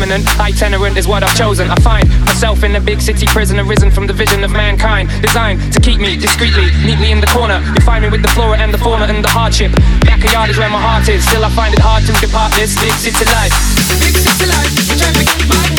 permanent. Itinerant is what I've chosen. I find myself in a big city prison, arisen from the vision of mankind, designed to keep me discreetly, neatly in the corner. You find me with the flora and the fauna and the hardship. Backyard is where my heart is. Still I find it hard to depart this big city life. Big city life, traffic, my